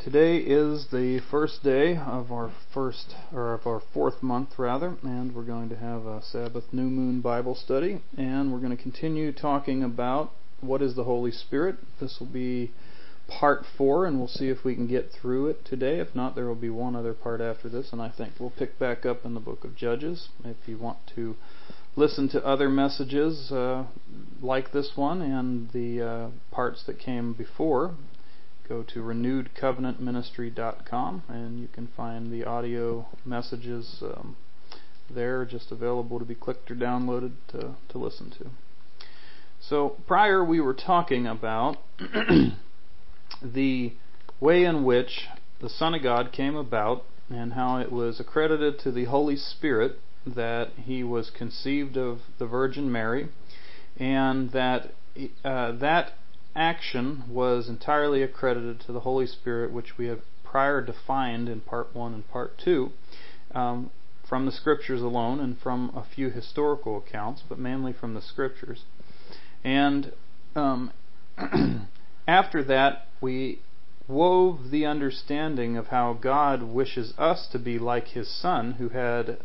Today is the first day of our fourth month rather, and we're going to have a Sabbath New Moon Bible study, and we're going to continue talking about what is the Holy Spirit. This will be part 4, and we'll see if we can get through it today. If not, there will be one other part after this, and I think we'll pick back up in the book of Judges. If you want to listen to other messages like this one and the parts that came before, go to renewedcovenantministry.com and you can find the audio messages there, just available to be clicked or downloaded to listen to. So prior we were talking about the way in which the Son of God came about and how it was accredited to the Holy Spirit that He was conceived of the Virgin Mary, and that that action was entirely accredited to the Holy Spirit, which we have prior defined in Part 1 and Part 2 from the Scriptures alone and from a few historical accounts, but mainly from the Scriptures. And after that, we wove the understanding of how God wishes us to be like His Son, who had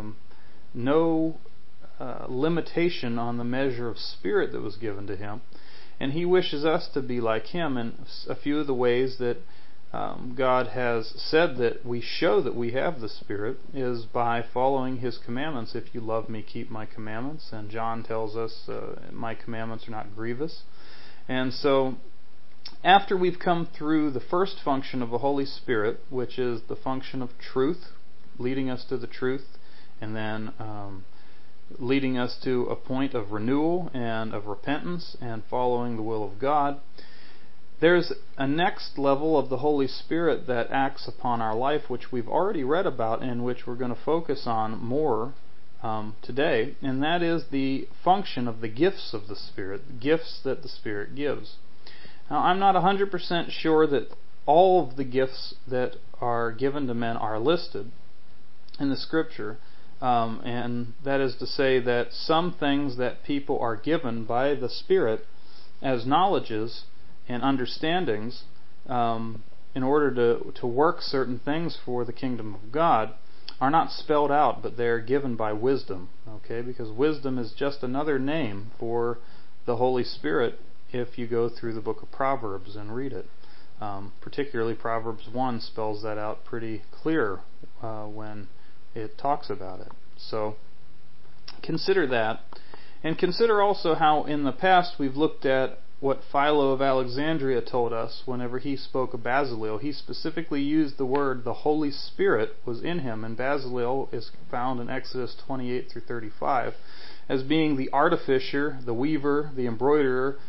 no limitation on the measure of Spirit that was given to Him. And He wishes us to be like Him. And a few of the ways that God has said that we show that we have the Spirit is by following His commandments. If you love Me, keep My commandments. And John tells us, My commandments are not grievous. And so, after we've come through the first function of the Holy Spirit, which is the function of truth, leading us to the truth, and then leading us to a point of renewal and of repentance and following the will of God, there's a next level of the Holy Spirit that acts upon our life, which we've already read about and which we're going to focus on more today, and that is the function of the gifts of the Spirit, the gifts that the Spirit gives. Now, I'm not 100% sure that all of the gifts that are given to men are listed in the Scripture. And that is to say that some things that people are given by the Spirit as knowledges and understandings in order to work certain things for the kingdom of God are not spelled out, but they're given by wisdom. Okay, because wisdom is just another name for the Holy Spirit if you go through the book of Proverbs and read it. Particularly Proverbs 1 spells that out pretty clear when it talks about it. So consider that, and consider also how in the past we've looked at what Philo of Alexandria told us whenever he spoke of Bezaleel. He specifically used the word the Holy Spirit was in him, and Bezaleel is found in Exodus 28 through 35 as being the artificer, the weaver, the embroiderer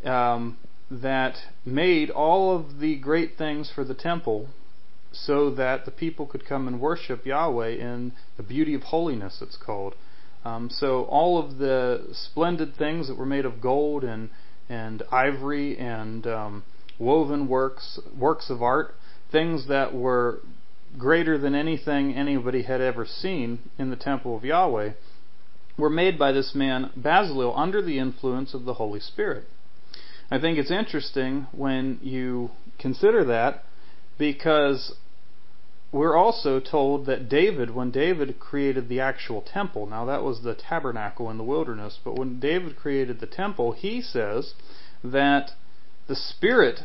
that made all of the great things for the temple, so that the people could come and worship Yahweh in the beauty of holiness, it's called. So all of the splendid things that were made of gold and ivory and woven works of art, things that were greater than anything anybody had ever seen in the temple of Yahweh, were made by this man Bezaleel under the influence of the Holy Spirit. I think it's interesting when you consider that, because we're also told that when David created the actual temple, now that was the tabernacle in the wilderness, but when David created the temple, he says that the Spirit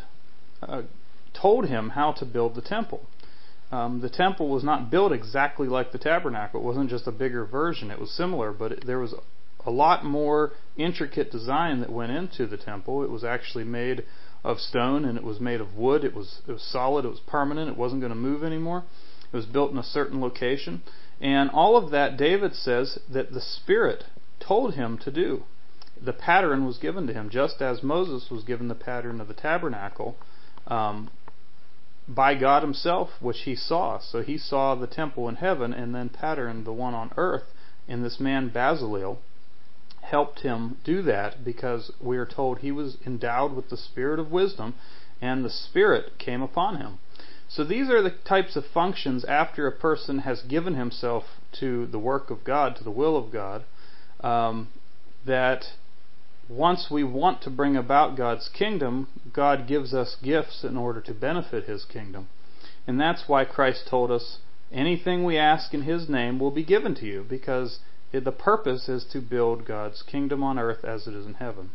told him how to build the temple. The temple was not built exactly like the tabernacle. It wasn't just a bigger version. It was similar, but there was a lot more intricate design that went into the temple. It was actually made of stone, and it was made of wood. It was solid. It was permanent. It wasn't going to move anymore. It was built in a certain location. And all of that, David says that the Spirit told him to do. The pattern was given to him, just as Moses was given the pattern of the tabernacle by God Himself, which he saw. So he saw the temple in heaven and then patterned the one on earth. And this man Bezaleel helped him do that, because we are told he was endowed with the spirit of wisdom, and the Spirit came upon him. So these are the types of functions after a person has given himself to the work of God, to the will of God, that once we want to bring about God's kingdom, God gives us gifts in order to benefit His kingdom. And that's why Christ told us, anything we ask in His name will be given to you, because the purpose is to build God's kingdom on earth as it is in heaven.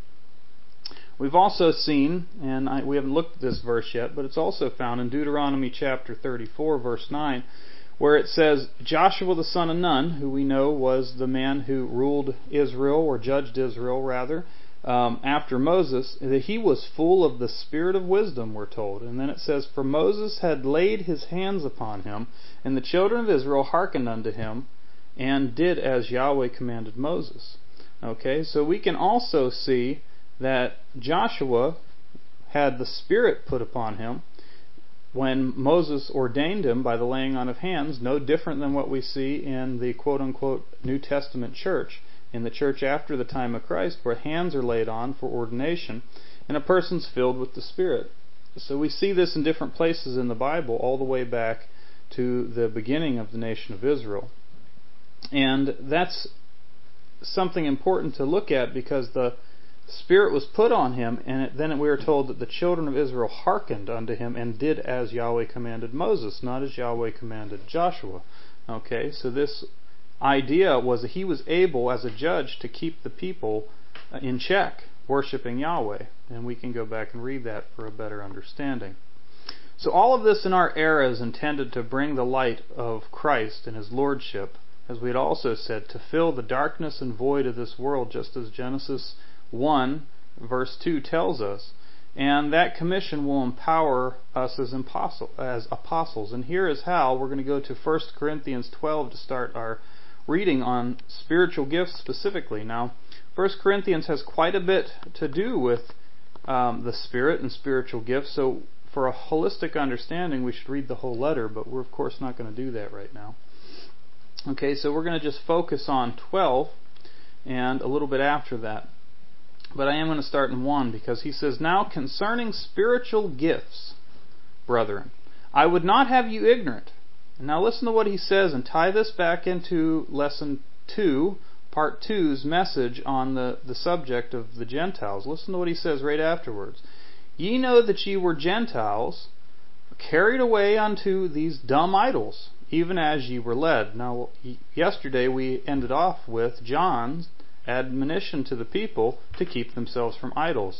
We've also seen, and we haven't looked at this verse yet, but it's also found in Deuteronomy chapter 34, verse 9, where it says, Joshua the son of Nun, who we know was the man who ruled Israel, or judged Israel rather, after Moses, that he was full of the spirit of wisdom, we're told. And then it says, for Moses had laid his hands upon him, and the children of Israel hearkened unto him, and did as Yahweh commanded Moses. Okay, so we can also see that Joshua had the Spirit put upon him when Moses ordained him by the laying on of hands, no different than what we see in the quote-unquote New Testament church, in the church after the time of Christ, where hands are laid on for ordination, and a person's filled with the Spirit. So we see this in different places in the Bible, all the way back to the beginning of the nation of Israel. And that's something important to look at, because the Spirit was put on him, and then we are told that the children of Israel hearkened unto him and did as Yahweh commanded Moses, not as Yahweh commanded Joshua. Okay, so this idea was that he was able, as a judge, to keep the people in check, worshiping Yahweh. And we can go back and read that for a better understanding. So all of this in our era is intended to bring the light of Christ and His Lordship, as we had also said, to fill the darkness and void of this world, just as Genesis 1 verse 2 tells us. And that commission will empower us as apostles. And here is how. We're going to go to 1 Corinthians 12 to start our reading on spiritual gifts specifically. Now, 1 Corinthians has quite a bit to do with the Spirit and spiritual gifts. So for a holistic understanding, we should read the whole letter, but we're of course not going to do that right now. Okay, so we're going to just focus on 12 and a little bit after that. But I am going to start in 1, because he says, now concerning spiritual gifts, brethren, I would not have you ignorant. And now listen to what he says, and tie this back into lesson 2, part 2's message on the subject of the Gentiles. Listen to what he says right afterwards. Ye know that ye were Gentiles, carried away unto these dumb idols, even as ye were led. Now, yesterday we ended off with John's admonition to the people to keep themselves from idols.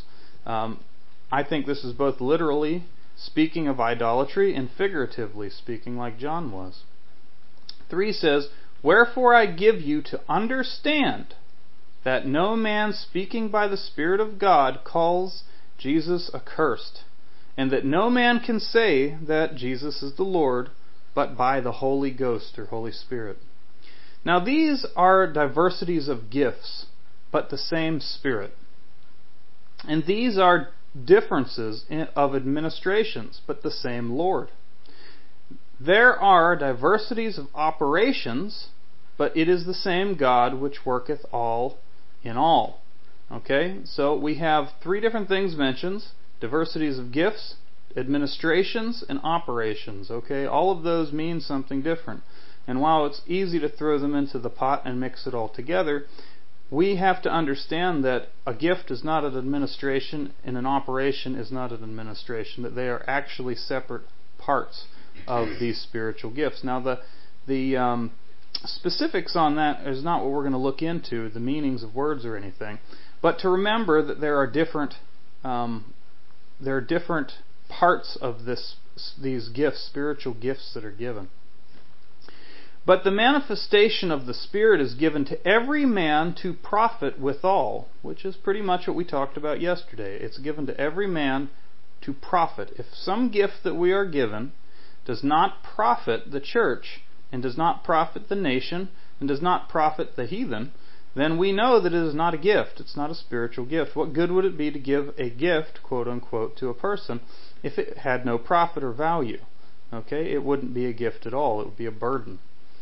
I think this is both literally speaking of idolatry and figuratively speaking, like John was. 3 says, wherefore I give you to understand that no man speaking by the Spirit of God calls Jesus accursed, and that no man can say that Jesus is the Lord but by the Holy Ghost or Holy Spirit. Now these are diversities of gifts, but the same Spirit. And these are differences of administrations, but the same Lord. There are diversities of operations, but it is the same God which worketh all in all. Okay, so we have 3 different things mentioned: diversities of gifts, administrations, and operations. Okay, all of those mean something different. And while it's easy to throw them into the pot and mix it all together, we have to understand that a gift is not an administration and an operation is not an administration, that they are actually separate parts of these spiritual gifts. Now, the specifics on that is not what we're going to look into, the meanings of words or anything, but to remember that there are different parts of these gifts, spiritual gifts that are given. But the manifestation of the Spirit is given to every man to profit withal, which is pretty much what we talked about yesterday. It's given to every man to profit. If some gift that we are given does not profit the church, and does not profit the nation, and does not profit the heathen, then we know that it is not a gift. It's not a spiritual gift. What good would it be to give a gift, quote unquote, to a person if it had no profit or value? Okay, it wouldn't be a gift at all. It would be a burden.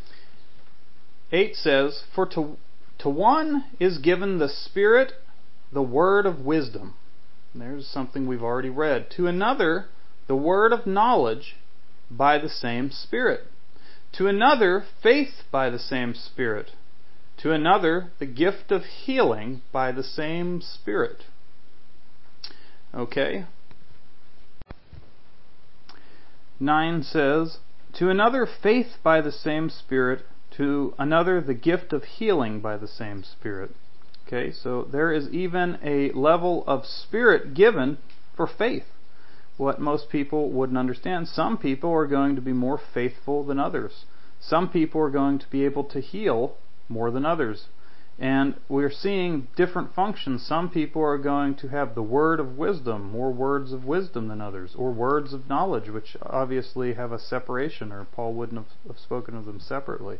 8 says, for to one is given the Spirit, the word of wisdom. And there's something we've already read. To another, the word of knowledge by the same Spirit. To another, faith by the same Spirit. To another, the gift of healing by the same Spirit. Okay? 9 says, to another faith by the same Spirit, to another the gift of healing by the same Spirit. Okay, so there is even a level of Spirit given for faith. What most people wouldn't understand. Some people are going to be more faithful than others. Some people are going to be able to heal more than others. And we're seeing different functions. Some people are going to have the word of wisdom, more words of wisdom than others, or words of knowledge, which obviously have a separation, or Paul wouldn't have spoken of them separately.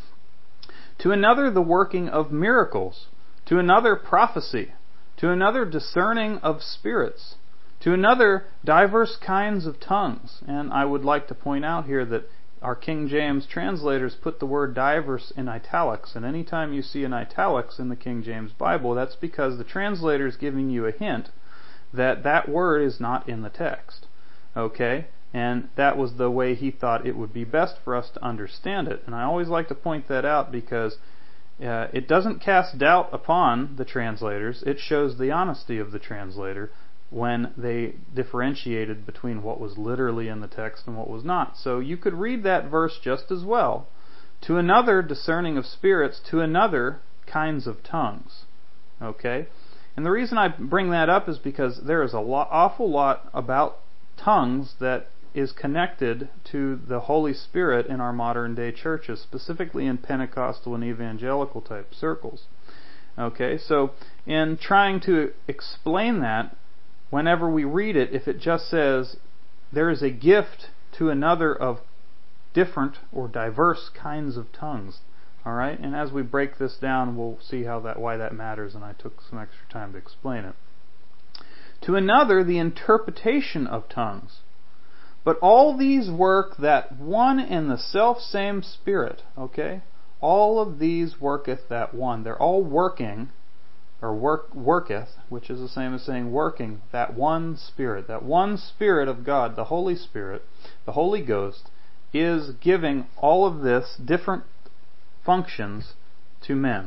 To another, the working of miracles. To another, prophecy. To another, discerning of spirits. To another, diverse kinds of tongues. And I would like to point out here that our King James translators put the word diverse in italics. And anytime you see an italics in the King James Bible, that's because the translator is giving you a hint that that word is not in the text. Okay? And that was the way he thought it would be best for us to understand it. And I always like to point that out because it doesn't cast doubt upon the translators. It shows the honesty of the translator when they differentiated between what was literally in the text and what was not. So you could read that verse just as well. To another, discerning of spirits. To another, kinds of tongues. Okay? And the reason I bring that up is because there is awful lot about tongues that is connected to the Holy Spirit in our modern day churches, specifically in Pentecostal and evangelical type circles. Okay, so in trying to explain that, whenever we read it, if it just says there is a gift to another of different or diverse kinds of tongues, all right, and as we break this down, we'll see why that matters, and I took some extra time to explain it. To another, the interpretation of tongues. But all these work that one and the self-same Spirit. Okay? All of these worketh that one. They're all working, or worketh, which is the same as saying working, that one Spirit. That one Spirit of God, the Holy Spirit, the Holy Ghost, is giving all of this different functions to men.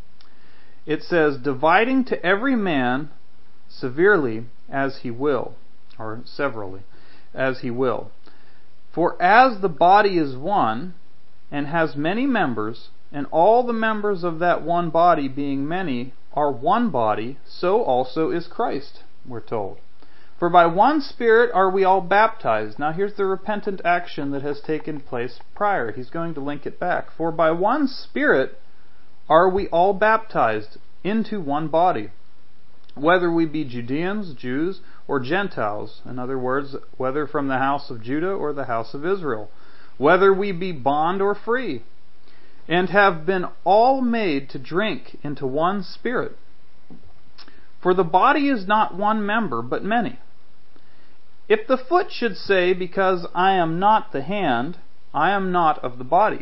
It says, dividing to every man severely as he will, or severally, as he will. For as the body is one, and has many members, and all the members of that one body, being many, are one body, so also is Christ, we're told. For by one Spirit are we all baptized. Now here's the repentant action that has taken place prior. He's going to link it back. For by one Spirit are we all baptized into one body, whether we be Judeans, Jews, or Gentiles. In other words, whether from the house of Judah or the house of Israel, whether we be bond or free, and have been all made to drink into one Spirit. For the body is not one member, but many. If the foot should say, because I am not the hand, I am not of the body,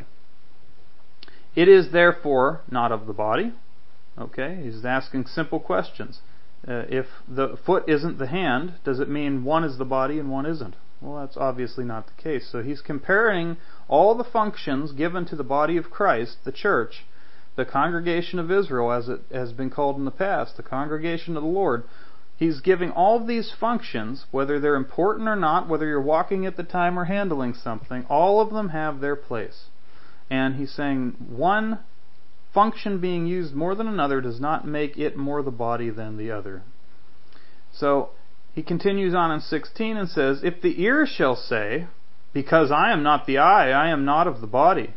it is therefore not of the body. Okay, he's asking simple questions. If the foot isn't the hand, does it mean one is the body and one isn't? Well, that's obviously not the case. So he's comparing all the functions given to the body of Christ, the church, the congregation of Israel, as it has been called in the past, the congregation of the Lord. He's giving all of these functions, whether they're important or not, whether you're walking at the time or handling something, all of them have their place. And he's saying one function being used more than another does not make it more the body than the other. So he continues on in 16 and says, if the ear shall say, because I am not the eye, I am not of the body,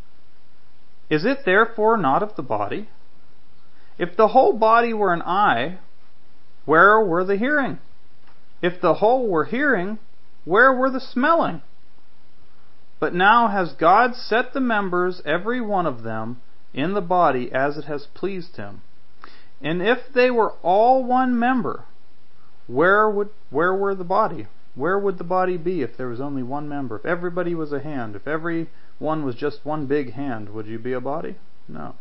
is it therefore not of the body? If the whole body were an eye, where were the hearing? If the whole were hearing, where were the smelling? But now has God set the members, every one of them, in the body as it has pleased Him. And if they were all one member, where were the body? Where would the body be if there was only one member? If everybody was a hand, if everyone was just one big hand, would you be a body? No.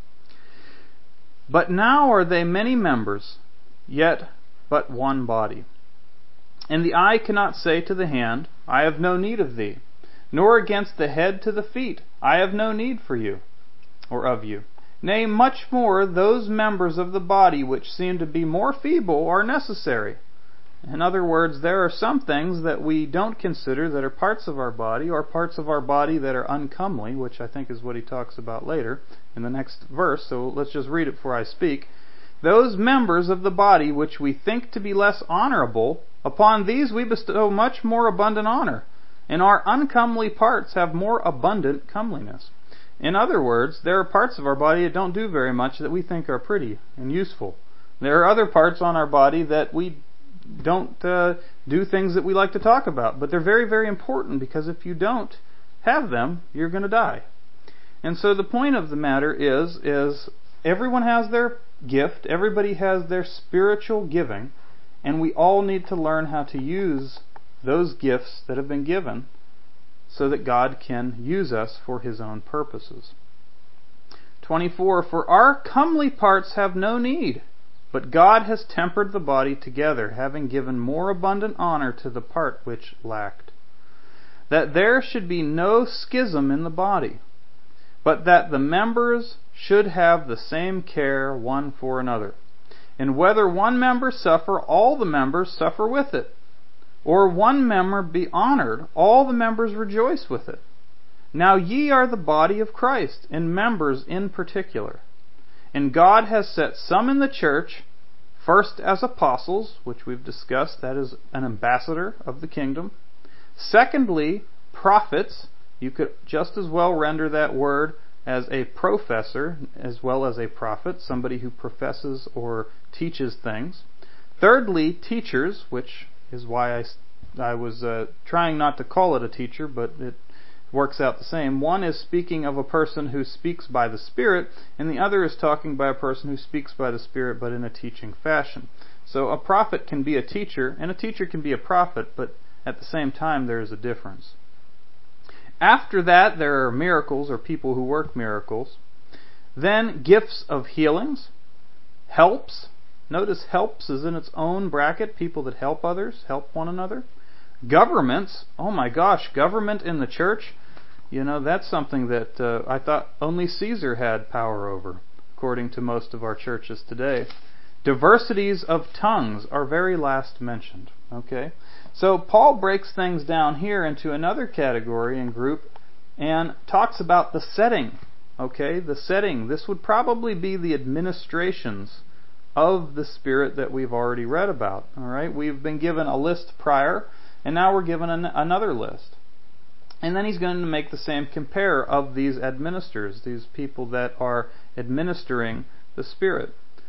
But now are they many members, yet but one body. And the eye cannot say to the hand, I have no need of thee, nor against the head to the feet, I have no need for you, or of you. Nay, much more, those members of the body which seem to be more feeble are necessary. In other words, there are some things that we don't consider that are parts of our body, or parts of our body that are uncomely, which I think is what he talks about later in the next verse. So let's just read it before I speak. Those members of the body which we think to be less honorable, upon these we bestow much more abundant honor, and our uncomely parts have more abundant comeliness. In other words, there are parts of our body that don't do very much that we think are pretty and useful. There are other parts on our body that we don't do things that we like to talk about, but they're very, very important, because if you don't have them, you're going to die. And so the point of the matter is everyone has their gift, everybody has their spiritual giving, and we all need to learn how to use those gifts that have been given so that God can use us for His own purposes. 24, for our comely parts have no need, but God has tempered the body together, having given more abundant honor to the part which lacked. That there should be no schism in the body, but that the members should have the same care one for another. And whether one member suffer, all the members suffer with it. Or one member be honored, all the members rejoice with it. Now ye are the body of Christ, and members in particular. And God has set some in the church, first as apostles, which we've discussed, that is an ambassador of the kingdom. Secondly, prophets. You could just as well render that word as a professor as well as a prophet, somebody who professes or teaches things. Thirdly, teachers, which is why I was trying not to call it a teacher, but it works out the same. One is speaking of a person who speaks by the Spirit, and the other is talking by a person who speaks by the Spirit but in a teaching fashion. So a prophet can be a teacher, and a teacher can be a prophet, but at the same time there is a difference. After that, there are miracles, or people who work miracles. Then gifts of healings, helps. Notice helps is in its own bracket, people that help others, help one another. Governments, oh my gosh, government in the church. That's something that I thought only Caesar had power over, according to most of our churches today. Diversities of tongues are very last mentioned. Okay, so Paul breaks things down here into another category and group and talks about the setting. Okay, the setting. This would probably be the administrations of the Spirit that we've already read about. All right, we've been given a list prior, and now we're given another list. And then he's going to make the same compare of these administrators, these people that are administering the Spirit.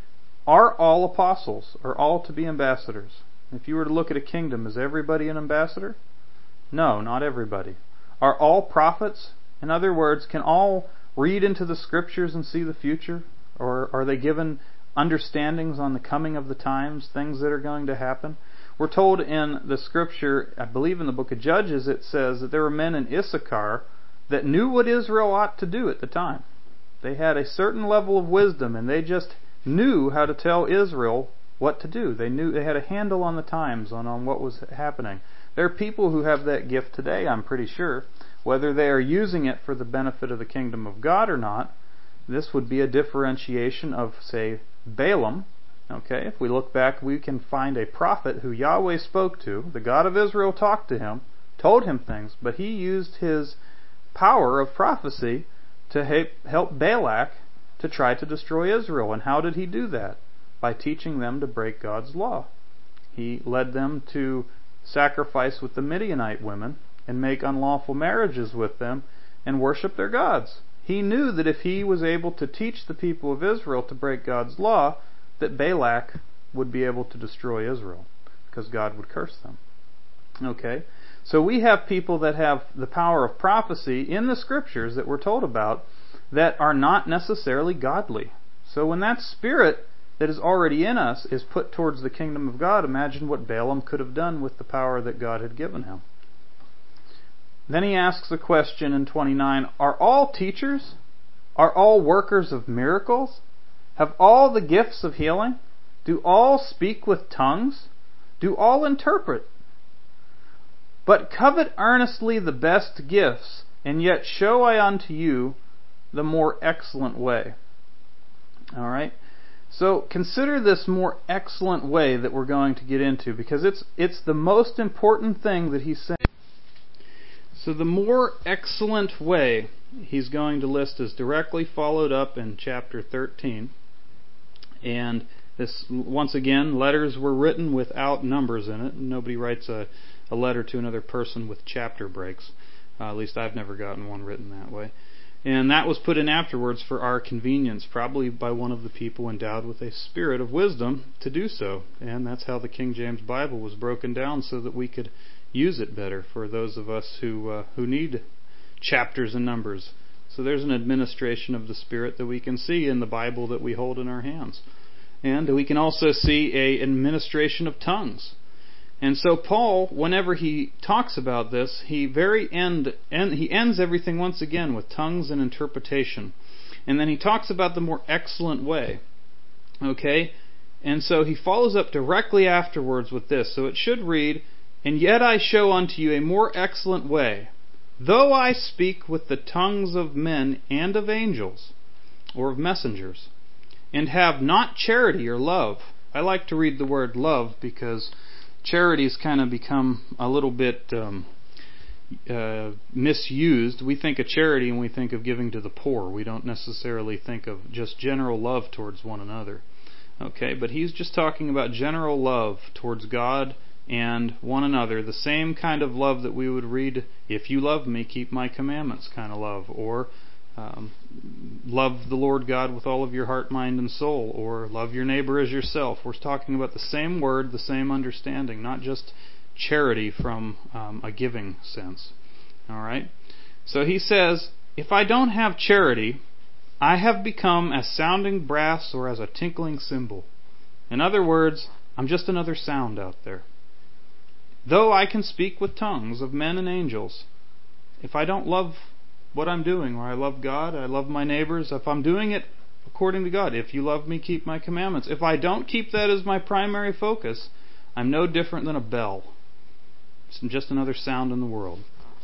Are all apostles? Are all to be ambassadors? If you were to look at a kingdom, is everybody an ambassador? No, not everybody. Are all prophets? In other words, can all read into the Scriptures and see the future? Or are they given understandings on the coming of the times, things that are going to happen? We're told in the Scripture, I believe in the book of Judges, it says that there were men in Issachar that knew what Israel ought to do at the time. They had a certain level of wisdom, and they just knew how to tell Israel what to do. They knew they had a handle on the times, on what was happening. There are people who have that gift today, I'm pretty sure. Whether they are using it for the benefit of the kingdom of God or not, this would be a differentiation of, say, Balaam. Okay, if we look back, we can find a prophet who Yahweh spoke to. The God of Israel talked to him, told him things, but he used his power of prophecy to help Balak to try to destroy Israel. And how did he do that? By teaching them to break God's law. He led them to sacrifice with the Midianite women and make unlawful marriages with them and worship their gods. He knew that if he was able to teach the people of Israel to break God's law, that Balak would be able to destroy Israel, because God would curse them. Okay? So we have people that have the power of prophecy in the Scriptures that we're told about that are not necessarily godly. So when that spirit that is already in us is put towards the kingdom of God, imagine what Balaam could have done with the power that God had given him. Then he asks the question in 29, are all teachers? Are all workers of miracles? Have all the gifts of healing? Do all speak with tongues? Do all interpret? But covet earnestly the best gifts, and yet show I unto you the more excellent way. All right? So consider this more excellent way that we're going to get into, because it's the most important thing that he's saying. So the more excellent way he's going to list is directly followed up in chapter 13. And this, once again, letters were written without numbers in it. Nobody writes a letter to another person with chapter breaks. At least I've never gotten one written that way. And that was put in afterwards for our convenience, probably by one of the people endowed with a spirit of wisdom to do so. And that's how the King James Bible was broken down, so that we could use it better for those of us who need chapters and numbers. So there's an administration of the Spirit that we can see in the Bible that we hold in our hands. And we can also see an administration of tongues. And so Paul, whenever he talks about this, he ends everything once again with tongues and interpretation. And then he talks about the more excellent way. Okay? And so he follows up directly afterwards with this. So it should read, "And yet I show unto you a more excellent way, though I speak with the tongues of men and of angels," or of messengers, "and have not charity or love." I like to read the word love because charity's kind of become a little bit misused. We think of charity and we think of giving to the poor. We don't necessarily think of just general love towards one another. Okay, but he's just talking about general love towards God and one another. The same kind of love that we would read, "If you love me, keep my commandments" kind of love. Or love the Lord God with all of your heart, mind, and soul, or love your neighbor as yourself. We're talking about the same word, the same understanding, not just charity from a giving sense. All right? So he says, if I don't have charity, I have become as sounding brass or as a tinkling cymbal. In other words, I'm just another sound out there. Though I can speak with tongues of men and angels, if I don't love what I'm doing, or I love God, I love my neighbors, if I'm doing it according to God, "If you love me, keep my commandments," if I don't keep that as my primary focus, I'm no different than a bell. I'm just another sound in the world.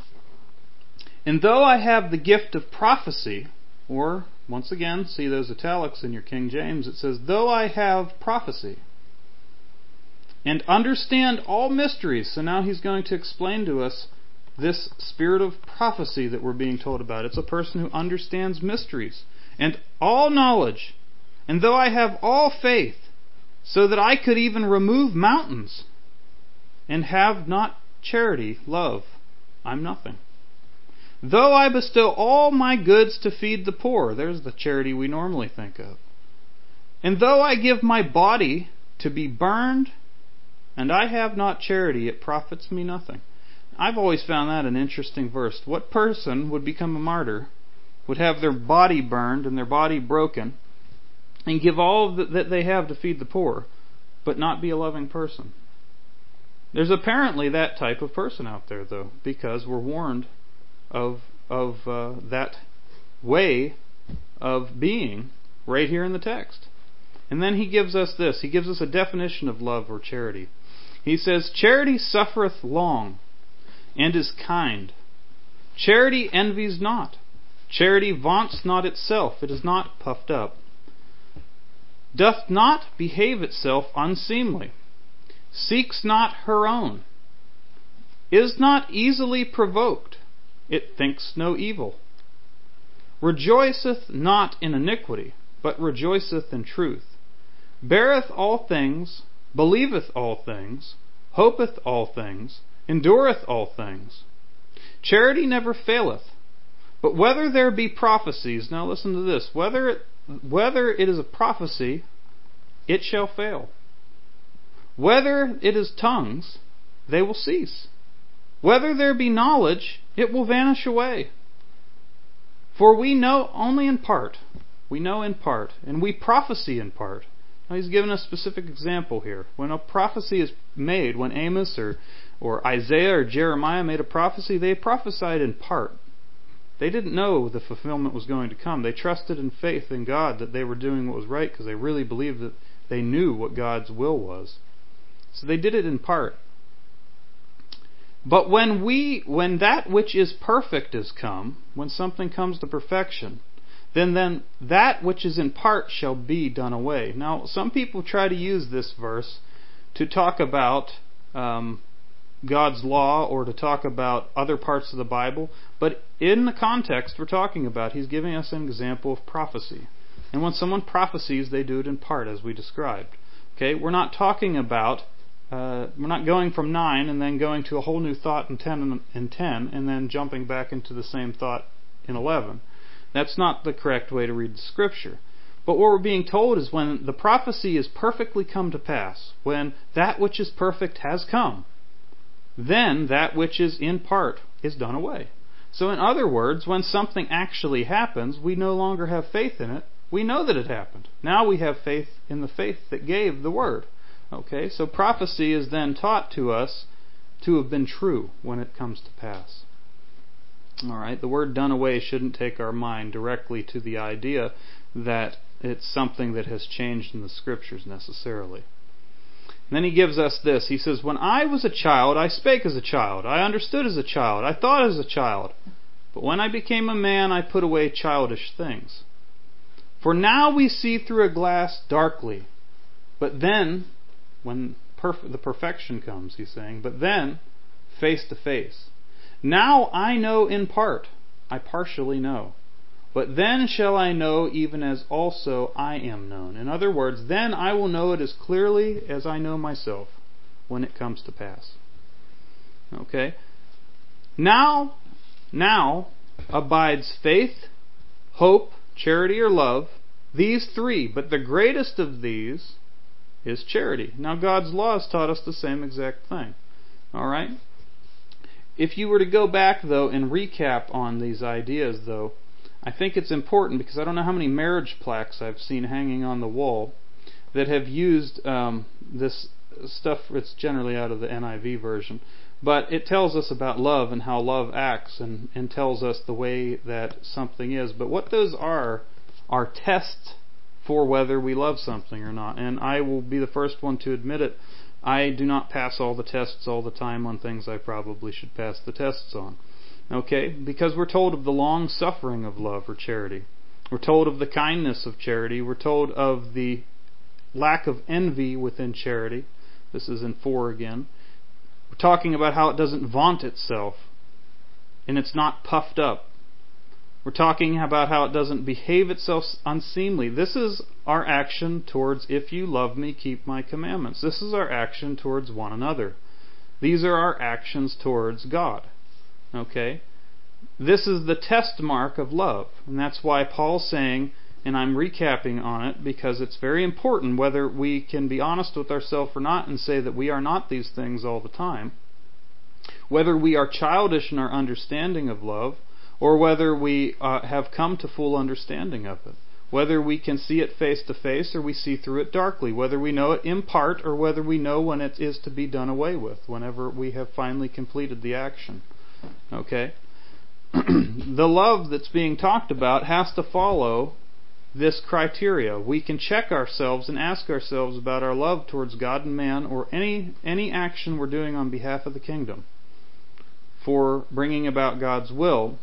"And though I have the gift of prophecy," or, once again, see those italics in your King James, it says, "though I have prophecy, and understand all mysteries." So now he's going to explain to us this spirit of prophecy that we're being told about. It's a person who understands mysteries. "And all knowledge. And though I have all faith, so that I could even remove mountains, and have not charity, love, I'm nothing. Though I bestow all my goods to feed the poor," there's the charity we normally think of. "And though I give my body to be burned, and I have not charity, it profits me nothing." I've always found that an interesting verse. What person would become a martyr, would have their body burned and their body broken, and give all that they have to feed the poor, but not be a loving person? There's apparently that type of person out there, though, because we're warned of that way of being right here in the text. And then he gives us this. He gives us a definition of love or charity. He says, "Charity suffereth long, and is kind. Charity envies not. Charity vaunts not itself. It is not puffed up. Doth not behave itself unseemly. Seeks not her own. Is not easily provoked. It thinks no evil. Rejoiceth not in iniquity, but rejoiceth in truth. Beareth all things, believeth all things, hopeth all things, endureth all things. Charity never faileth. But whether there be prophecies," now listen to this, whether it is a prophecy, it shall fail. Whether it is tongues, they will cease. Whether there be knowledge, it will vanish away. For we know only in part. We know in part, and we prophesy in part. Now he's given a specific example here. When a prophecy is made, when Amos or Isaiah or Jeremiah made a prophecy, they prophesied in part. They didn't know the fulfillment was going to come. They trusted in faith in God that they were doing what was right because they really believed that they knew what God's will was. So they did it in part. But when that which is perfect is come, when something comes to perfection, then that which is in part shall be done away. Now, some people try to use this verse to talk about God's law or to talk about other parts of the Bible, but in the context we're talking about, he's giving us an example of prophecy. And when someone prophesies, they do it in part, as we described. Okay, we're not talking about, we're not going from 9 and then going to a whole new thought in 10 and then jumping back into the same thought in 11. That's not the correct way to read the Scripture. But what we're being told is when the prophecy is perfectly come to pass, when that which is perfect has come, then that which is in part is done away. So in other words, when something actually happens, we no longer have faith in it. We know that it happened. Now we have faith in the faith that gave the word. Okay, so prophecy is then taught to us to have been true when it comes to pass. Alright, the word done away shouldn't take our mind directly to the idea that it's something that has changed in the Scriptures necessarily. And then he gives us this. He says, when I was a child, I spake as a child. I understood as a child. I thought as a child. But when I became a man, I put away childish things. For now we see through a glass darkly. But then, when the perfection comes, he's saying, but then, face to face. Now I know in part. I partially know. But then shall I know even as also I am known. In other words, then I will know it as clearly as I know myself when it comes to pass. Okay? Now abides faith, hope, charity, or love. These three, but the greatest of these is charity. Now God's law has taught us the same exact thing. Alright? If you were to go back, though, and recap on these ideas, though, I think it's important because I don't know how many marriage plaques I've seen hanging on the wall that have used this stuff. It's generally out of the NIV version. But it tells us about love and how love acts and tells us the way that something is. But what those are tests for whether we love something or not. And I will be the first one to admit it. I do not pass all the tests all the time on things I probably should pass the tests on. Okay? Because we're told of the long suffering of love or charity. We're told of the kindness of charity. We're told of the lack of envy within charity. This is in 4 again. We're talking about how it doesn't vaunt itself and it's not puffed up. We're talking about how it doesn't behave itself unseemly. This is our action towards, if you love me, keep my commandments. This is our action towards one another. These are our actions towards God. Okay? This is the test mark of love. And that's why Paul's saying, and I'm recapping on it because it's very important whether we can be honest with ourselves or not and say that we are not these things all the time. Whether we are childish in our understanding of love, or whether we have come to full understanding of it. Whether we can see it face to face or we see through it darkly. Whether we know it in part or whether we know when it is to be done away with, whenever we have finally completed the action. Okay? The love that's being talked about has to follow this criteria. We can check ourselves and ask ourselves about our love towards God and man or any action we're doing on behalf of the kingdom for bringing about God's will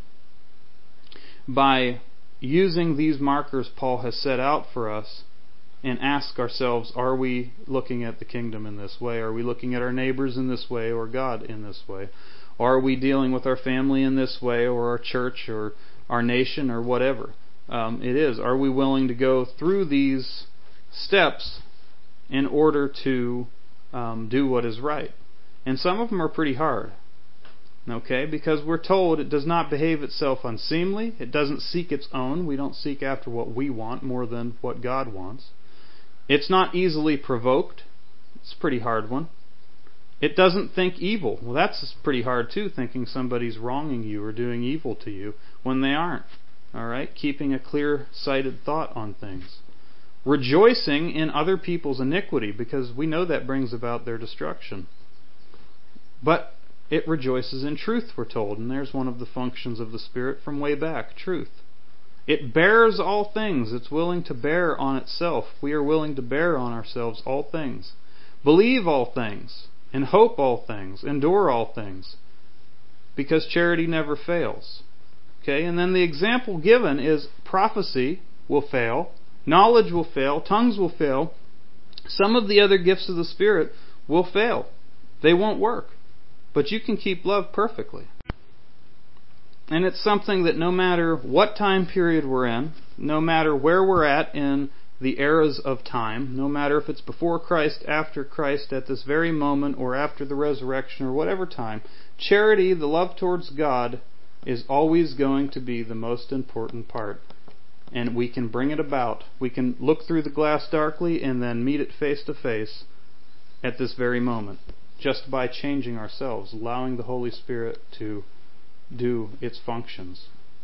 by using these markers Paul has set out for us and ask ourselves, are we looking at the kingdom in this way? Are we looking at our neighbors in this way or God in this way? Are we dealing with our family in this way or our church or our nation or whatever it is? Are we willing to go through these steps in order to do what is right? And some of them are pretty hard. Okay, because we're told it does not behave itself unseemly. It doesn't seek its own. We don't seek after what we want more than what God wants. It's not easily provoked. It's a pretty hard one. It doesn't think evil. Well, that's pretty hard too, thinking somebody's wronging you or doing evil to you when they aren't. Alright, keeping a clear-sighted thought on things. Rejoicing in other people's iniquity, because we know that brings about their destruction. But it rejoices in truth, we're told, and there's one of the functions of the Spirit from way back, truth. It bears all things. It's willing to bear on itself. We are willing to bear on ourselves all things. Believe all things, and hope all things, endure all things, because charity never fails. Okay, and then the example given is prophecy will fail, knowledge will fail, tongues will fail. Some of the other gifts of the Spirit will fail. They won't work. But you can keep love perfectly. And it's something that no matter what time period we're in, no matter where we're at in the eras of time, no matter if it's before Christ, after Christ, at this very moment, or after the resurrection, or whatever time, charity, the love towards God, is always going to be the most important part. And we can bring it about. We can look through the glass darkly and then meet it face to face at this very moment, just by changing ourselves, allowing the Holy Spirit to do its functions.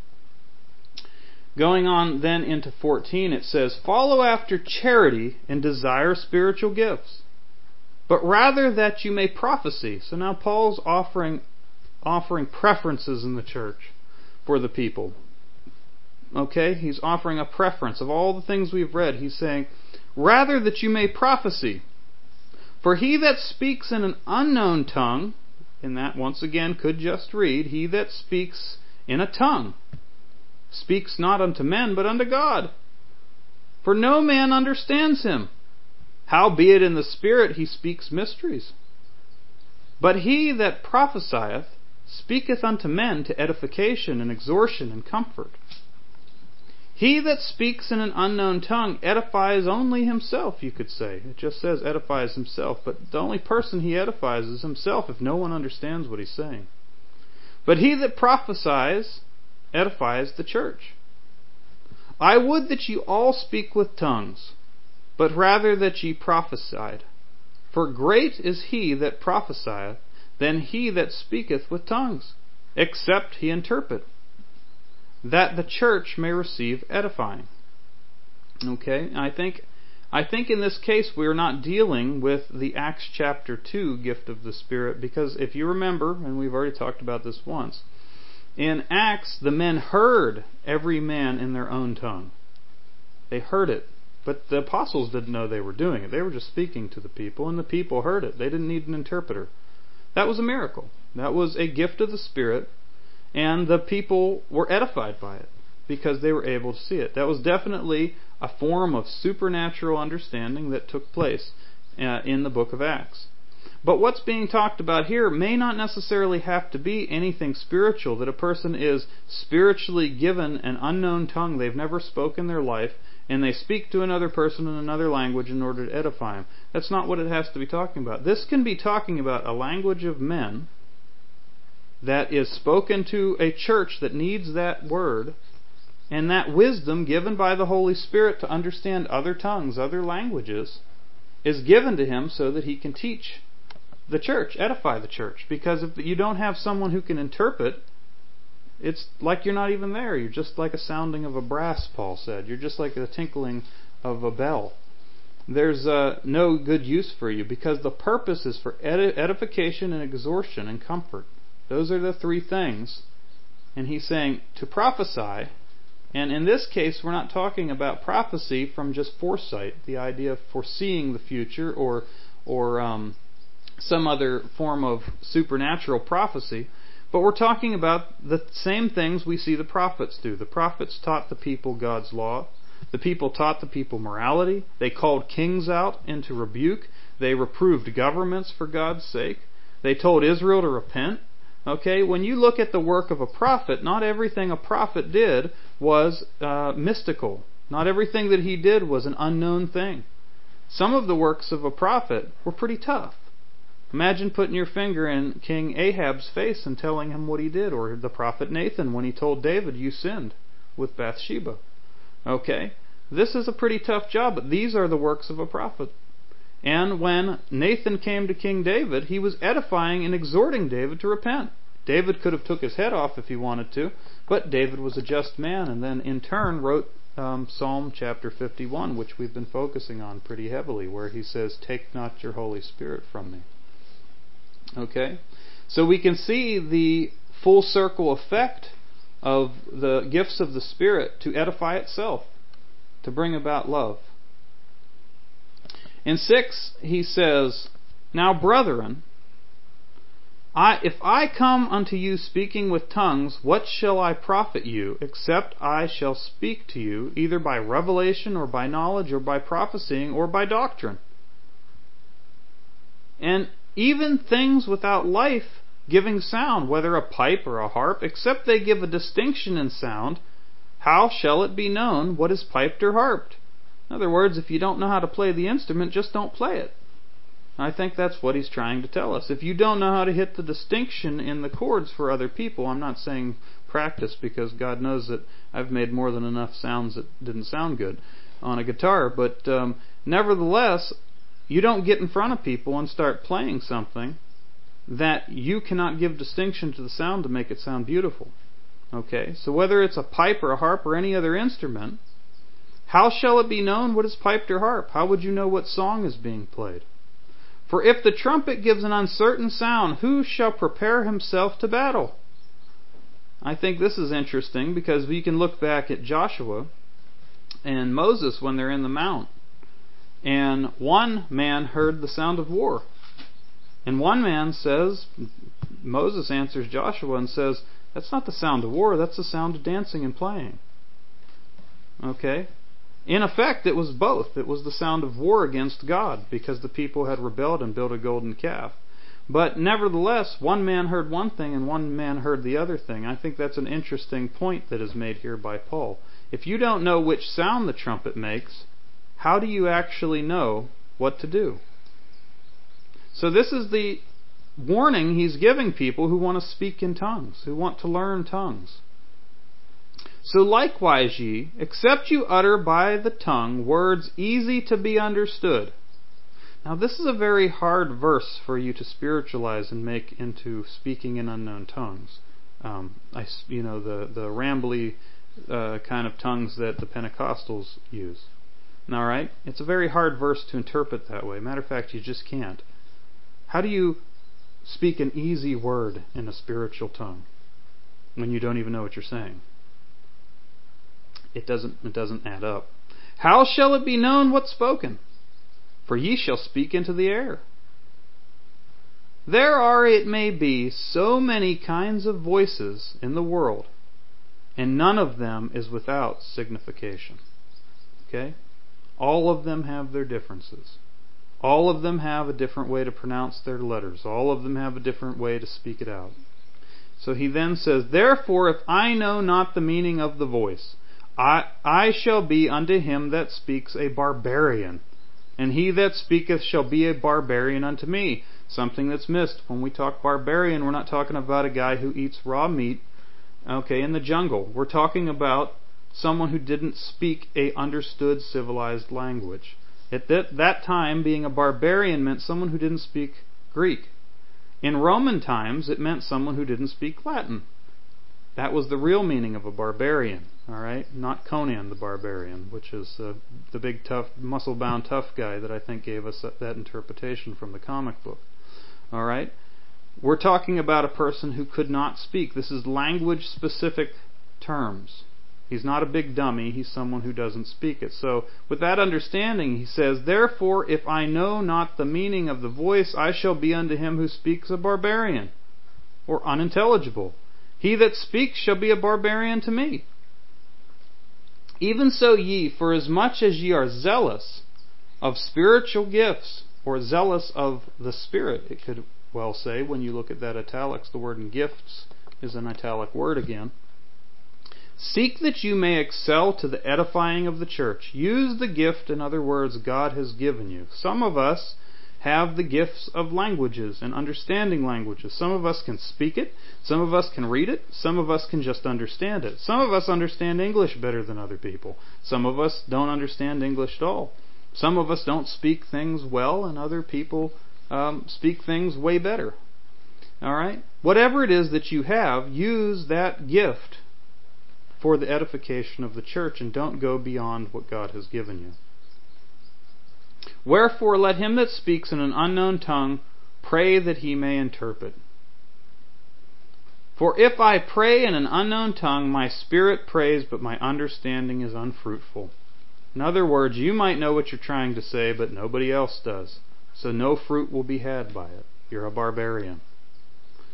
Going on then into 14, it says, "Follow after charity and desire spiritual gifts, but rather that you may prophesy." So now Paul's offering preferences in the church for the people. Okay? He's offering a preference of all the things we've read. He's saying, "Rather that you may prophesy. For he that speaks in an unknown tongue," and that once again could just read, "he that speaks in a tongue speaks not unto men, but unto God. For no man understands him. Howbeit in the Spirit he speaks mysteries. But he that prophesieth speaketh unto men to edification and exhortation and comfort. He that speaks in an unknown tongue edifies only himself," you could say. It just says edifies himself, but the only person he edifies is himself if no one understands what he's saying. "But he that prophesies edifies the church. I would that ye all speak with tongues, but rather that ye prophesied. For great is he that prophesieth than he that speaketh with tongues, except he interpret, that the church may receive edifying." Okay, I think in this case we're not dealing with the Acts chapter 2 gift of the Spirit, because if you remember, and we've already talked about this once, in Acts the men heard every man in their own tongue. They heard it, but the apostles didn't know they were doing it. They were just speaking to the people, and the people heard it. They didn't need an interpreter. That was a miracle. That was a gift of the Spirit. And the people were edified by it because they were able to see it. That was definitely a form of supernatural understanding that took place in the book of Acts. But what's being talked about here may not necessarily have to be anything spiritual, that a person is spiritually given an unknown tongue they've never spoken in their life, and they speak to another person in another language in order to edify him. That's not what it has to be talking about. This can be talking about a language of men that is spoken to a church that needs that word, and that wisdom given by the Holy Spirit to understand other tongues, other languages, is given to him so that he can teach the church, edify the church. Because if you don't have someone who can interpret, it's like you're not even there. You're just like a sounding of a brass, Paul said. You're just like the tinkling of a bell. There's no good use for you, because the purpose is for edification and exhortation and comfort. Those are the three things. And he's saying to prophesy, and in this case we're not talking about prophecy from just foresight, the idea of foreseeing the future or some other form of supernatural prophecy, but we're talking about the same things we see the prophets do. The prophets taught the people God's law. The people taught the people morality. They called kings out into rebuke. They reproved governments for God's sake. They told Israel to repent. Okay, when you look at the work of a prophet, not everything a prophet did was mystical. Not everything that he did was an unknown thing. Some of the works of a prophet were pretty tough. Imagine putting your finger in King Ahab's face and telling him what he did, or the prophet Nathan when he told David, "You sinned with Bathsheba." Okay, this is a pretty tough job, but these are the works of a prophet. And when Nathan came to King David, he was edifying and exhorting David to repent. David could have took his head off if he wanted to, but David was a just man, and then in turn wrote Psalm chapter 51, which we've been focusing on pretty heavily, where he says, "Take not your Holy Spirit from me." Okay? So we can see the full circle effect of the gifts of the Spirit to edify itself, to bring about love. In 6, he says, "Now, brethren, If I come unto you speaking with tongues, what shall I profit you, except I shall speak to you either by revelation or by knowledge or by prophesying or by doctrine? And even things without life giving sound, whether a pipe or a harp, except they give a distinction in sound, how shall it be known what is piped or harped? In other words, if you don't know how to play the instrument, just don't play it. I think that's what he's trying to tell us. If you don't know how to hit the distinction in the chords for other people, I'm not saying practice, because God knows that I've made more than enough sounds that didn't sound good on a guitar, but nevertheless, you don't get in front of people and start playing something that you cannot give distinction to the sound to make it sound beautiful. Okay? So whether it's a pipe or a harp or any other instrument, how shall it be known what is piped or harp? How would you know what song is being played? For if the trumpet gives an uncertain sound, who shall prepare himself to battle? I think this is interesting, because we can look back at Joshua and Moses when they're in the mount. And one man heard the sound of war. And one man says, Moses answers Joshua and says, that's not the sound of war, that's the sound of dancing and playing. Okay? In effect, it was both. It was the sound of war against God, because the people had rebelled and built a golden calf. But nevertheless, one man heard one thing and one man heard the other thing. I think that's an interesting point that is made here by Paul. If you don't know which sound the trumpet makes, how do you actually know what to do? So this is the warning he's giving people who want to speak in tongues, who want to learn tongues. So likewise ye, except you utter by the tongue words easy to be understood. Now this is a very hard verse for you to spiritualize and make into speaking in unknown tongues. The rambly kind of tongues that the Pentecostals use. All right? It's a very hard verse to interpret that way. Matter of fact, you just can't. How do you speak an easy word in a spiritual tongue when you don't even know what you're saying? It doesn't add up. How shall it be known what's spoken? For ye shall speak into the air. There are, it may be, so many kinds of voices in the world, and none of them is without signification. Okay? All of them have their differences. All of them have a different way to pronounce their letters. All of them have a different way to speak it out. So he then says, therefore, if I know not the meaning of the voice, I shall be unto him that speaks a barbarian, and he that speaketh shall be a barbarian unto me. Something that's missed. When we talk barbarian, we're not talking about a guy who eats raw meat, in the jungle. We're talking about someone who didn't speak a understood civilized language. At that time, being a barbarian meant someone who didn't speak Greek. In Roman times, it meant someone who didn't speak Latin. That was the real meaning of a barbarian. All right, not Conan the Barbarian, which is the big tough, muscle-bound tough guy that I think gave us that interpretation from the comic book. All right, we're talking about a person who could not speak. This is language-specific terms. He's not a big dummy. He's someone who doesn't speak it. So, with that understanding, he says, therefore, if I know not the meaning of the voice, I shall be unto him who speaks a barbarian, or unintelligible. He that speaks shall be a barbarian to me. Even so ye, for as much as ye are zealous of spiritual gifts, or zealous of the Spirit, it could well say, when you look at that italics, the word in gifts is an italic word again. Seek that you may excel to the edifying of the church. Use the gift, in other words, God has given you. Some of us have the gifts of languages and understanding languages. Some of us can speak it. Some of us can read it. Some of us can just understand it. Some of us understand English better than other people. Some of us don't understand English at all. Some of us don't speak things well, and other people speak things way better. All right? Whatever it is that you have, use that gift for the edification of the church, and don't go beyond what God has given you. Wherefore let him that speaks in an unknown tongue pray that he may interpret. For if I pray in an unknown tongue, my spirit prays, but my understanding is unfruitful. In other words, you might know what you're trying to say, but nobody else does. So no fruit will be had by it. You're a barbarian.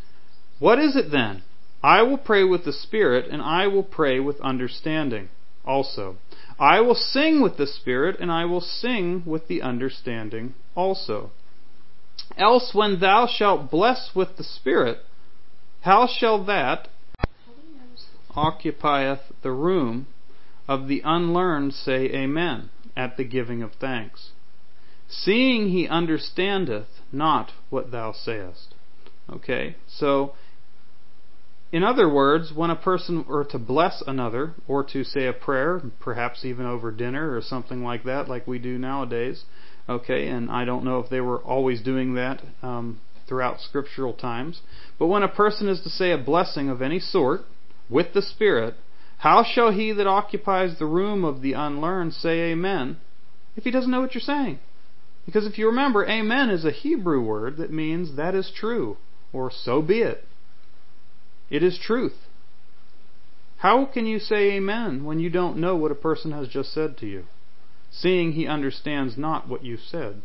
What is it then? I will pray with the Spirit, and I will pray with understanding also. I will sing with the Spirit, and I will sing with the understanding also. Else when thou shalt bless with the Spirit, how shall that occupieth the room of the unlearned say Amen at the giving of thanks, seeing he understandeth not what thou sayest. Okay, so in other words, when a person were to bless another, or to say a prayer, perhaps even over dinner or something like that, like we do nowadays, okay, and I don't know if they were always doing that throughout scriptural times, but when a person is to say a blessing of any sort with the Spirit, how shall he that occupies the room of the unlearned say Amen if he doesn't know what you're saying? Because if you remember, Amen is a Hebrew word that means that is true, or so be it. It is truth. How can you say Amen when you don't know what a person has just said to you, seeing he understands not what you said?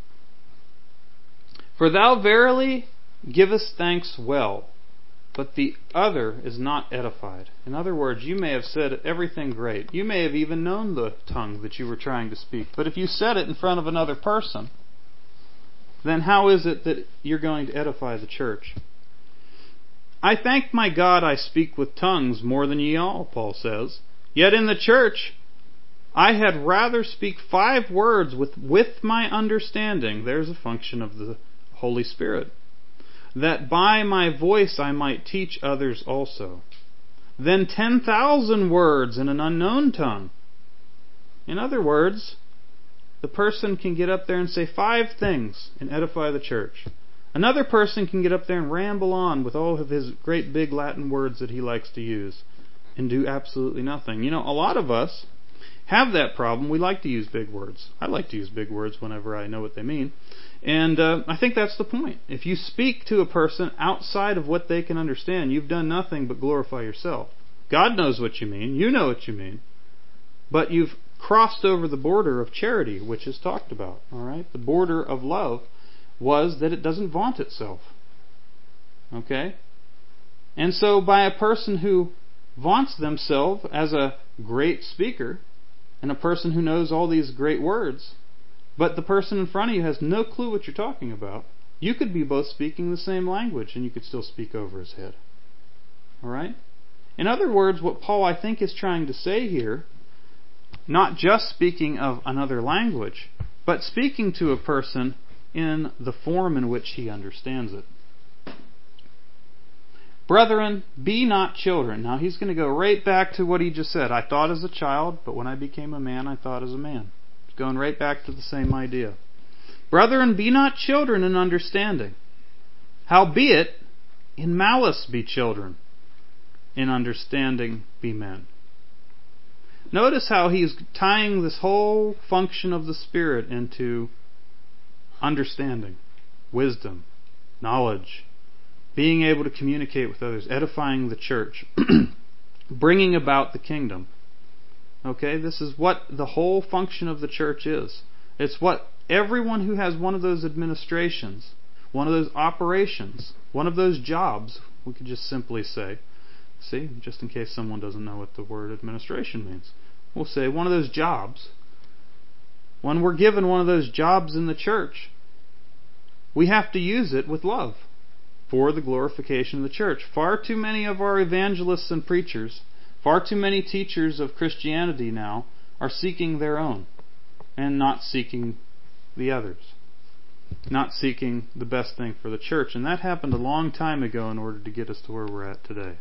For thou verily givest thanks well, but the other is not edified. In other words, you may have said everything great. You may have even known the tongue that you were trying to speak. But if you said it in front of another person, then how is it that you're going to edify the church? I thank my God I speak with tongues more than ye all, Paul says. Yet in the church I had rather speak 5 words with my understanding. There's a function of the Holy Spirit. That by my voice I might teach others also. Than 10,000 words in an unknown tongue. In other words, the person can get up there and say 5 things and edify the church. Another person can get up there and ramble on with all of his great big Latin words that he likes to use and do absolutely nothing. You know, a lot of us have that problem. We like to use big words. I like to use big words whenever I know what they mean. And I think that's the point. If you speak to a person outside of what they can understand, you've done nothing but glorify yourself. God knows what you mean. You know what you mean. But you've crossed over the border of charity, which is talked about. All right? The border of love was that it doesn't vaunt itself. Okay? And so by a person who vaunts themselves as a great speaker, and a person who knows all these great words, but the person in front of you has no clue what you're talking about, you could be both speaking the same language and you could still speak over his head. Alright? In other words, what Paul, I think, is trying to say here, not just speaking of another language, but speaking to a person in the form in which he understands it. Brethren, be not children. Now he's going to go right back to what he just said. I thought as a child, but when I became a man, I thought as a man. He's going right back to the same idea. Brethren, be not children in understanding. Howbeit, in malice be children, in understanding be men. Notice how he's tying this whole function of the Spirit into understanding, wisdom, knowledge, being able to communicate with others, edifying the church, bringing about the kingdom. Okay, this is what the whole function of the church is. It's what everyone who has one of those administrations, one of those operations, one of those jobs, we could just simply say, see, just in case someone doesn't know what the word administration means, we'll say one of those jobs. When we're given one of those jobs in the church, we have to use it with love for the glorification of the church. Far too many of our evangelists and preachers, far too many teachers of Christianity now are seeking their own and not seeking the others. Not seeking the best thing for the church. And that happened a long time ago in order to get us to where we're at today.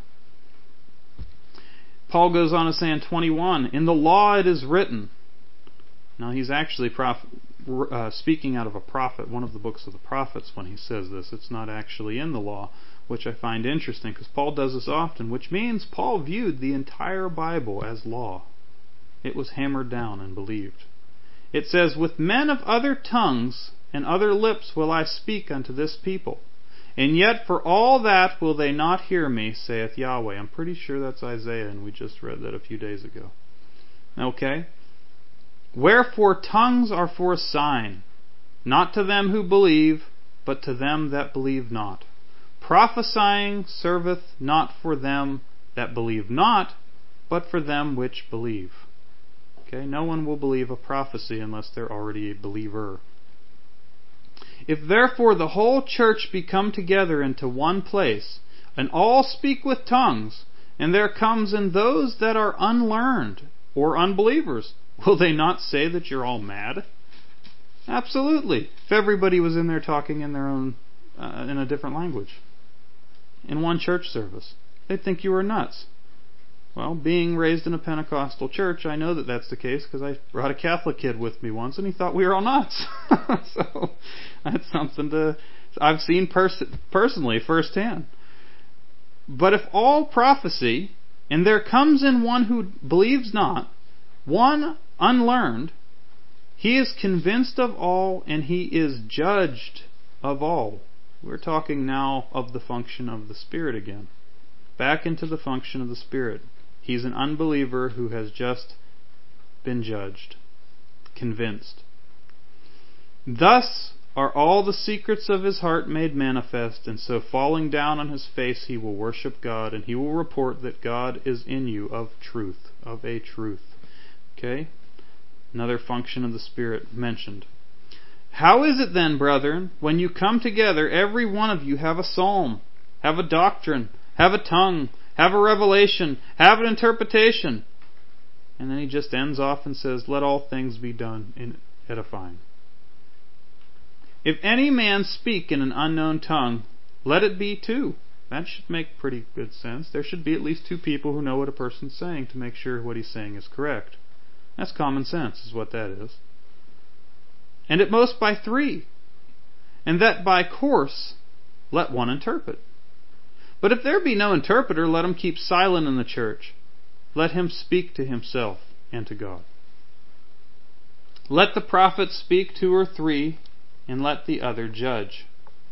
Paul goes on to say in 21, in the law it is written. Now he's actually speaking out of a prophet, one of the books of the prophets when he says this. It's not actually in the law, which I find interesting because Paul does this often, which means Paul viewed the entire Bible as law. It was hammered down and believed. It says, with men of other tongues and other lips will I speak unto this people. And yet for all that will they not hear me, saith Yahweh. I'm pretty sure that's Isaiah, and we just read that a few days ago. Okay? Wherefore tongues are for a sign, not to them who believe, but to them that believe not. Prophesying serveth not for them that believe not, but for them which believe. Okay, no one will believe a prophecy unless they're already a believer. If therefore the whole church be come together into one place, and all speak with tongues, and there comes in those that are unlearned, or unbelievers, will they not say that you're all mad? Absolutely. If everybody was in there talking in their own, in a different language, in one church service, they'd think you were nuts. Well, being raised in a Pentecostal church, I know that that's the case because I brought a Catholic kid with me once and he thought we were all nuts. So that's something I've seen personally firsthand. But if all prophecy, and there comes in one who believes not, one unlearned, he is convinced of all and he is judged of all. We're talking now of the function of the Spirit again. Back into the function of the Spirit. He's an unbeliever who has just been judged, convinced. Thus are all the secrets of his heart made manifest, and so falling down on his face he will worship God, and he will report that God is in you of a truth. Okay? Another function of the Spirit mentioned. How is it then, brethren, when you come together, every one of you have a psalm, have a doctrine, have a tongue, have a revelation, have an interpretation? And then he just ends off and says, let all things be done in edifying. If any man speak in an unknown tongue, let it be two. That should make pretty good sense. There should be at least two people who know what a person's saying to make sure what he's saying is correct. That's common sense, is what that is. And at most by three. And that by course, let one interpret. But if there be no interpreter, let him keep silent in the church. Let him speak to himself and to God. Let the prophet speak 2 or 3, and let the other judge.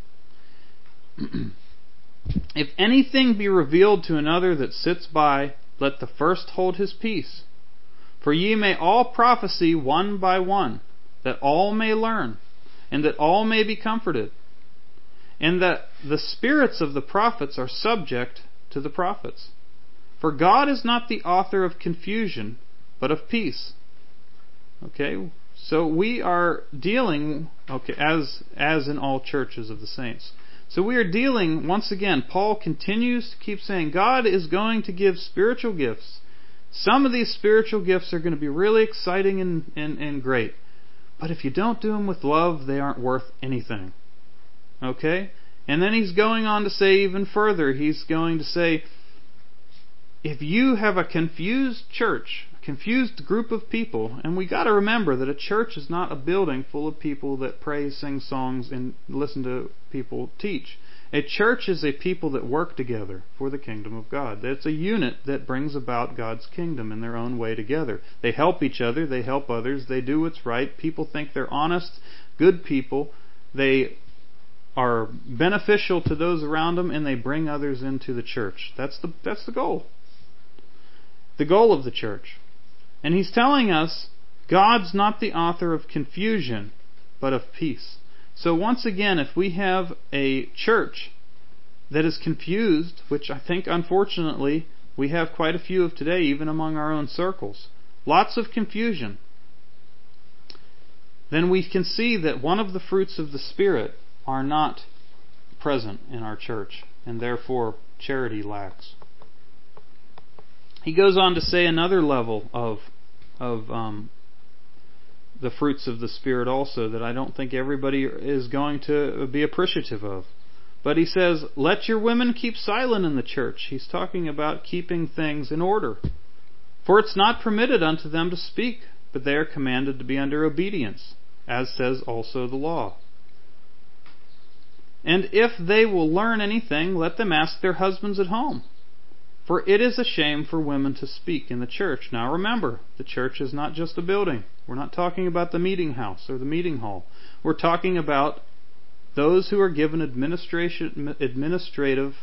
If anything be revealed to another that sits by, let the first hold his peace. For ye may all prophesy one by one, that all may learn, and that all may be comforted. And that the spirits of the prophets are subject to the prophets. For God is not the author of confusion, but of peace. Okay, so we are dealing, as in all churches of the saints. So we are dealing, once again, Paul continues to keep saying, God is going to give spiritual gifts. Some of these spiritual gifts are going to be really exciting and great. But if you don't do them with love, they aren't worth anything. Okay? And then he's going on to say even further, he's going to say, if you have a confused church, a confused group of people, and we got to remember that a church is not a building full of people that pray, sing songs, and listen to people teach. A church is a people that work together for the kingdom of God. It's a unit that brings about God's kingdom in their own way together. They help each other, they help others, they do what's right. People think they're honest, good people. They are beneficial to those around them, and they bring others into the church. That's the goal. The goal of the church. And he's telling us God's not the author of confusion, but of peace. So once again, if we have a church that is confused, which I think unfortunately we have quite a few of today, even among our own circles, lots of confusion, then we can see that one of the fruits of the Spirit are not present in our church, and therefore charity lacks. He goes on to say another level of the fruits of the Spirit also that I don't think everybody is going to be appreciative of. But he says, let your women keep silent in the church. He's talking about keeping things in order. For it's not permitted unto them to speak, but they are commanded to be under obedience, as says also the law. And if they will learn anything, let them ask their husbands at home. For it is a shame for women to speak in the church. Now remember, the church is not just a building. We're not talking about the meeting house or the meeting hall. We're talking about those who are given administrative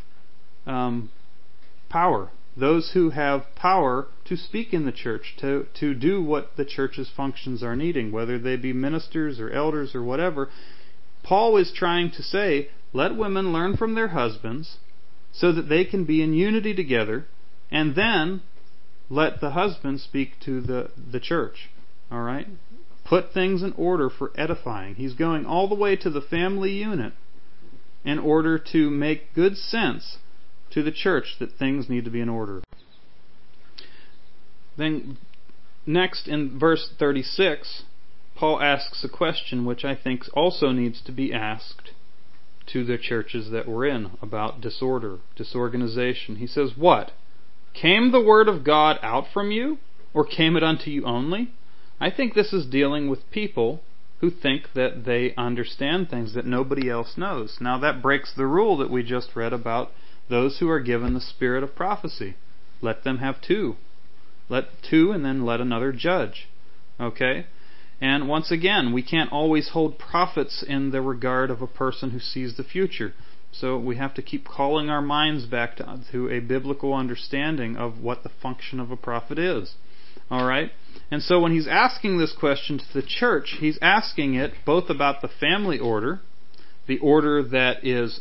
power. Those who have power to speak in the church, to do what the church's functions are needing, whether they be ministers or elders or whatever. Paul is trying to say let women learn from their husbands so that they can be in unity together, and then let the husband speak to the church. All right? Put things in order for edifying. He's going all the way to the family unit in order to make good sense to the church that things need to be in order. Then next in verse 36, Paul asks a question which I think also needs to be asked to the churches that we're in about disorder, disorganization. He says, "What? Came the word of God out from you, or came it unto you only?" I think this is dealing with people who think that they understand things that nobody else knows. Now that breaks the rule that we just read about those who are given the spirit of prophecy. Let them have two. Let two and then let another judge. Okay? And once again, we can't always hold prophets in the regard of a person who sees the future. So we have to keep calling our minds back to a biblical understanding of what the function of a prophet is. Alright? And so when he's asking this question to the church, he's asking it both about the family order, the order that is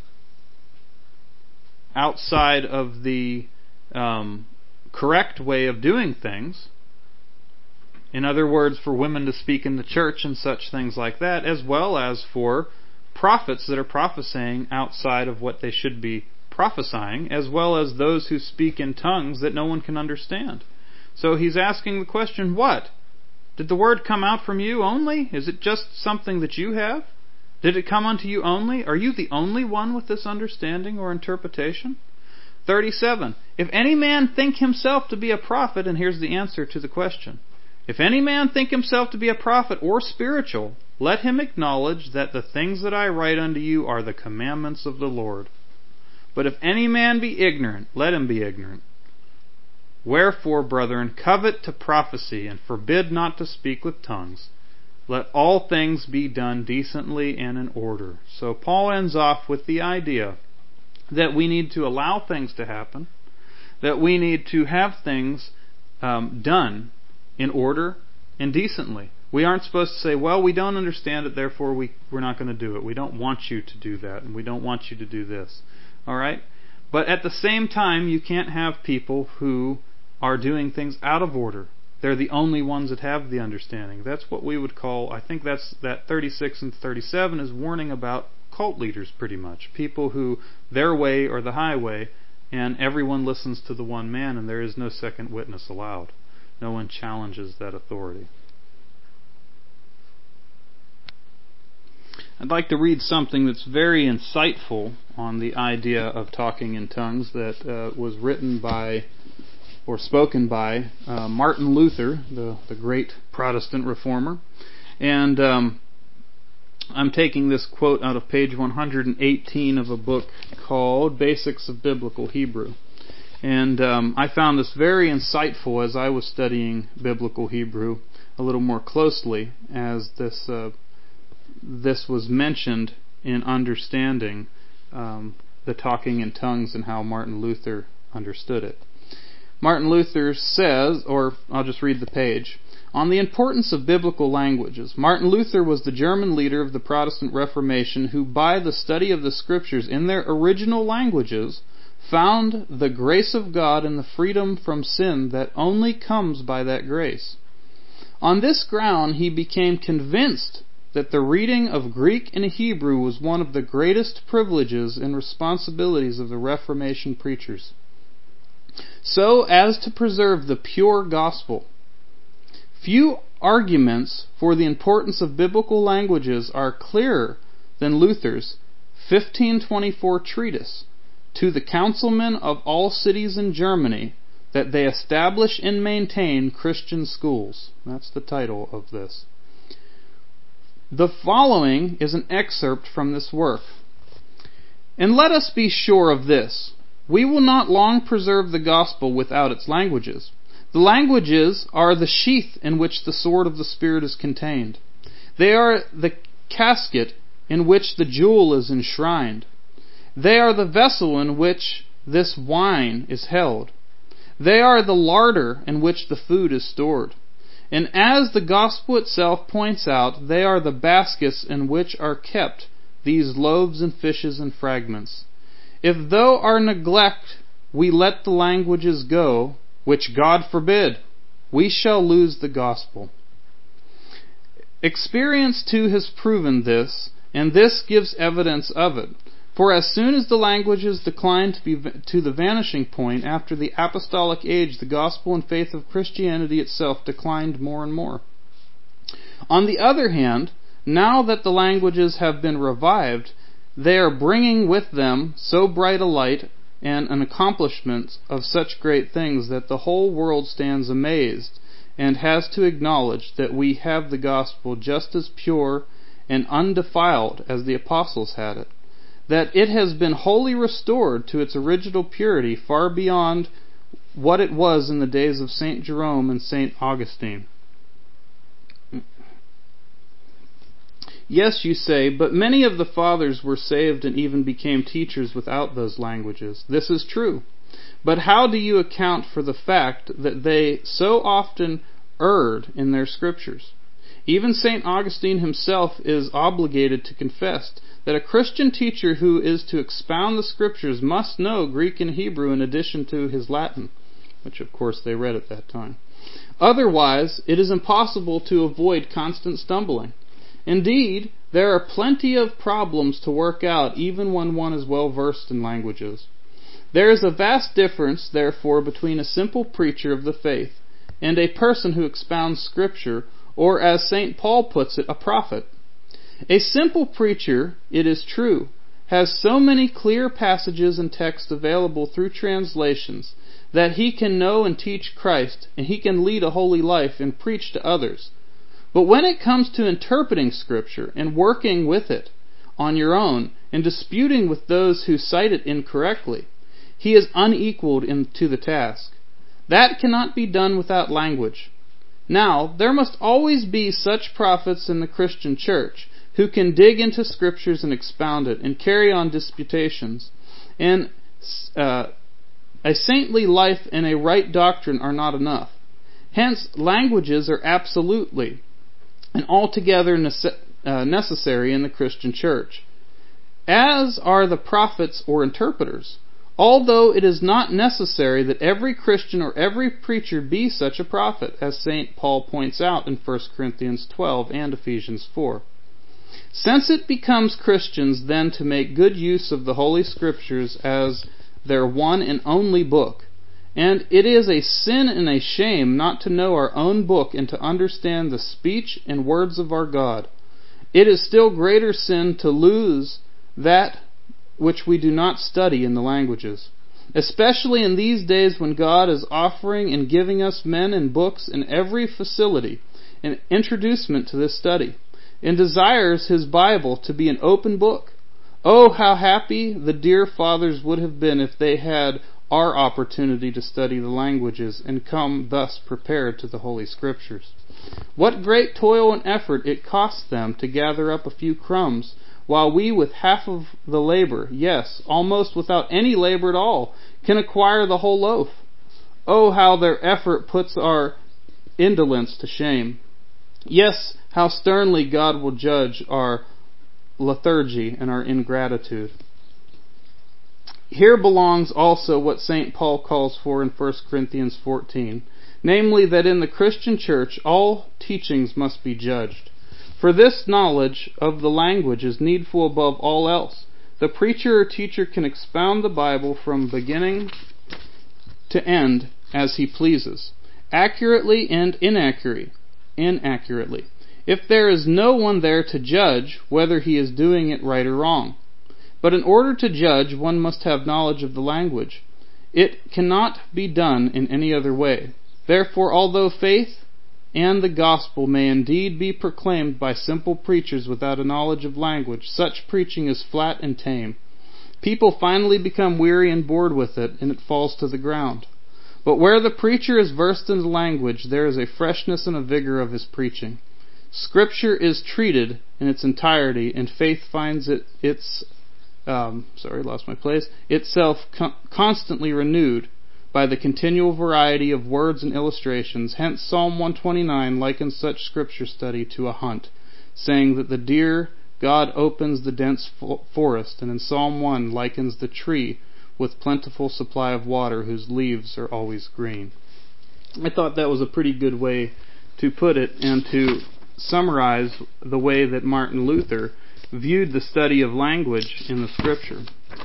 outside of the correct way of doing things. In other words, for women to speak in the church and such things like that, as well as for prophets that are prophesying outside of what they should be prophesying, as well as those who speak in tongues that no one can understand. So he's asking the question, what? Did the word come out from you only? Is it just something that you have? Did it come unto you only? Are you the only one with this understanding or interpretation? 37. If any man think himself to be a prophet, and here's the answer to the question. If any man think himself to be a prophet or spiritual, let him acknowledge that the things that I write unto you are the commandments of the Lord. But if any man be ignorant, let him be ignorant. Wherefore, brethren, covet to prophecy, and forbid not to speak with tongues. Let all things be done decently and in order. So Paul ends off with the idea that we need to allow things to happen, that we need to have things done in order and decently. We aren't supposed to say, well, we don't understand it, therefore we're not going to do it. We don't want you to do that, and we don't want you to do this. All right? But at the same time, you can't have people who are doing things out of order. They're the only ones that have the understanding. That's what we would call, I think that 36 and 37 is warning about cult leaders pretty much. People who, their way or the highway, and everyone listens to the one man, and there is no second witness allowed. No one challenges that authority. I'd like to read something that's very insightful on the idea of talking in tongues that was written by or spoken by Martin Luther, the great Protestant reformer. And I'm taking this quote out of page 118 of a book called Basics of Biblical Hebrew. And I found this very insightful as I was studying Biblical Hebrew a little more closely, as this was mentioned in understanding the talking in tongues and how Martin Luther understood it. Martin Luther says, or I'll just read the page, on the importance of biblical languages. Martin Luther was the German leader of the Protestant Reformation who, by the study of the Scriptures in their original languages, found the grace of God and the freedom from sin that only comes by that grace. On this ground, he became convinced that the reading of Greek and Hebrew was one of the greatest privileges and responsibilities of the Reformation preachers, so as to preserve the pure gospel. Few arguments for the importance of biblical languages are clearer than Luther's 1524 treatise, To the Councilmen of all cities in Germany, that they establish and maintain Christian schools. That's the title of this. The following is an excerpt from this work. And let us be sure of this. We will not long preserve the gospel without its languages. The languages are the sheath in which the sword of the Spirit is contained. They are the casket in which the jewel is enshrined. They are the vessel in which this wine is held. They are the larder in which the food is stored. And as the gospel itself points out, they are the baskets in which are kept these loaves and fishes and fragments. If through our neglect we let the languages go, which God forbid, we shall lose the gospel. Experience too has proven this, and this gives evidence of it. For as soon as the languages declined to the vanishing point after the apostolic age, the gospel and faith of Christianity itself declined more and more. On the other hand, now that the languages have been revived, they are bringing with them so bright a light and an accomplishment of such great things that the whole world stands amazed and has to acknowledge that we have the gospel just as pure and undefiled as the apostles had it, that it has been wholly restored to its original purity far beyond what it was in the days of St. Jerome and St. Augustine. Yes, you say, but many of the fathers were saved and even became teachers without those languages. This is true. But how do you account for the fact that they so often erred in their scriptures? Even St. Augustine himself is obligated to confess that a Christian teacher who is to expound the scriptures must know Greek and Hebrew in addition to his Latin, which of course they read at that time. Otherwise, it is impossible to avoid constant stumbling. Indeed, there are plenty of problems to work out even when one is well versed in languages. There is a vast difference, therefore, between a simple preacher of the faith and a person who expounds Scripture, or as St. Paul puts it, a prophet. A simple preacher, it is true, has so many clear passages and texts available through translations that he can know and teach Christ, and he can lead a holy life and preach to others. But when it comes to interpreting Scripture and working with it on your own and disputing with those who cite it incorrectly, he is unequaled to the task. That cannot be done without language. Now, there must always be such prophets in the Christian church who can dig into Scriptures and expound it and carry on disputations. And a saintly life and a right doctrine are not enough. Hence, languages are absolutely and altogether necessary in the Christian church, as are the prophets or interpreters, although it is not necessary that every Christian or every preacher be such a prophet, as St. Paul points out in 1 Corinthians 12 and Ephesians 4. Since it becomes Christians then to make good use of the Holy Scriptures as their one and only book, and it is a sin and a shame not to know our own book and to understand the speech and words of our God. It is still greater sin to lose that which we do not study in the languages, especially in these days when God is offering and giving us men and books and every facility and introducement to this study, and desires His Bible to be an open book. Oh, how happy the dear fathers would have been if they had our opportunity to study the languages and come thus prepared to the Holy Scriptures. What great toil and effort it costs them to gather up a few crumbs, while we with half of the labor, yes, almost without any labor at all, can acquire the whole loaf. Oh, how their effort puts our indolence to shame. Yes, how sternly God will judge our lethargy and our ingratitude. Here belongs also what St. Paul calls for in 1 Corinthians 14, namely that in the Christian church all teachings must be judged. For this knowledge of the language is needful above all else. The preacher or teacher can expound the Bible from beginning to end as he pleases, accurately and inaccurately. If there is no one there to judge whether he is doing it right or wrong. But in order to judge, one must have knowledge of the language. It cannot be done in any other way. Therefore, although faith and the gospel may indeed be proclaimed by simple preachers without a knowledge of language, such preaching is flat and tame. People finally become weary and bored with it, and it falls to the ground. But where the preacher is versed in the language, there is a freshness and a vigor of his preaching. Scripture is treated in its entirety, and faith finds itself constantly renewed by the continual variety of words and illustrations. Hence Psalm 129 likens such scripture study to a hunt, saying that the deer God opens the dense forest, and in Psalm 1 likens the tree with plentiful supply of water whose leaves are always green. I thought that was a pretty good way to put it and to summarize the way that Martin Luther viewed the study of language in the Scripture.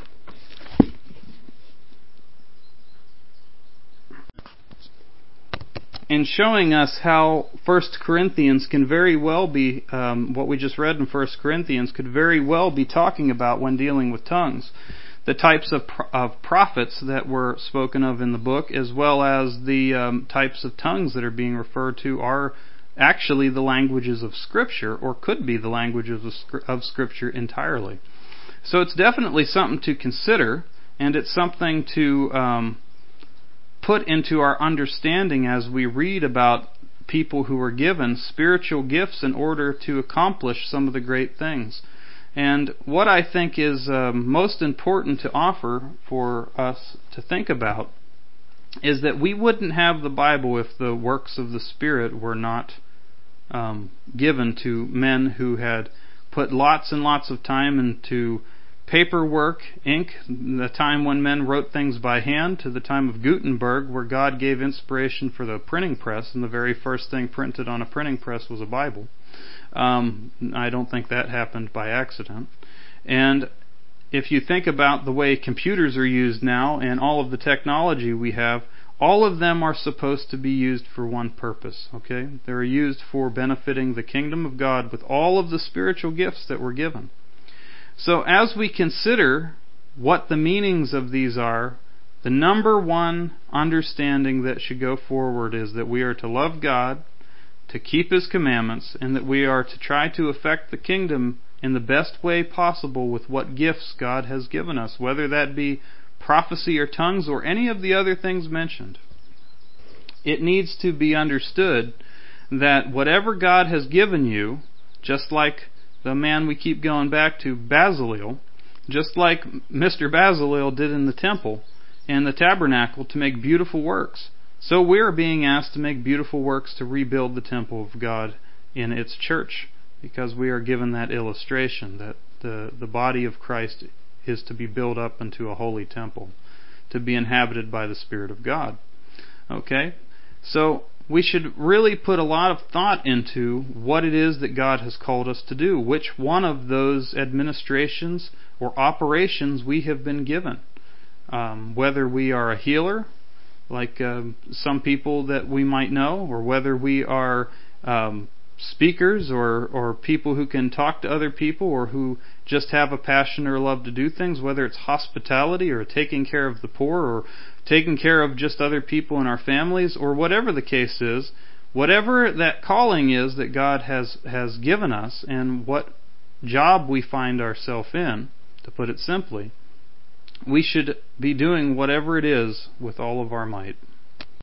In showing us how 1 Corinthians can very well be, what we just read in 1 Corinthians could very well be talking about when dealing with tongues. The types of prophets that were spoken of in the book, as well as the types of tongues that are being referred to, are actually the languages of Scripture, or could be the languages of Scripture entirely. So it's definitely something to consider, and it's something to put into our understanding as we read about people who were given spiritual gifts in order to accomplish some of the great things. And what I think is most important to offer for us to think about is that we wouldn't have the Bible if the works of the Spirit were not given to men who had put lots and lots of time into paperwork, ink, the time when men wrote things by hand, to the time of Gutenberg, where God gave inspiration for the printing press, and the very first thing printed on a printing press was a Bible. I don't think that happened by accident. And if you think about the way computers are used now and all of the technology we have, all of them are supposed to be used for one purpose. Okay? They're used for benefiting the kingdom of God with all of the spiritual gifts that were given. So as we consider what the meanings of these are, the number one understanding that should go forward is that we are to love God, to keep His commandments, and that we are to try to affect the kingdom in the best way possible with what gifts God has given us, whether that be prophecy or tongues or any of the other things mentioned. It needs to be understood that whatever God has given you, just like the man we keep going back to, Bezalel, just like Mr. Bezalel did in the temple and the tabernacle to make beautiful works, so we are being asked to make beautiful works to rebuild the temple of God in its church, because we are given that illustration that the body of Christ is to be built up into a holy temple, to be inhabited by the Spirit of God. Okay? So we should really put a lot of thought into what it is that God has called us to do, which one of those administrations or operations we have been given. Whether we are a healer, like some people that we might know, or whether we are speakers or people who can talk to other people, or who just have a passion or love to do things, whether it's hospitality or taking care of the poor or taking care of just other people in our families, or whatever the case is, whatever that calling is that God has given us, and what job we find ourselves in, to put it simply, we should be doing whatever it is with all of our might.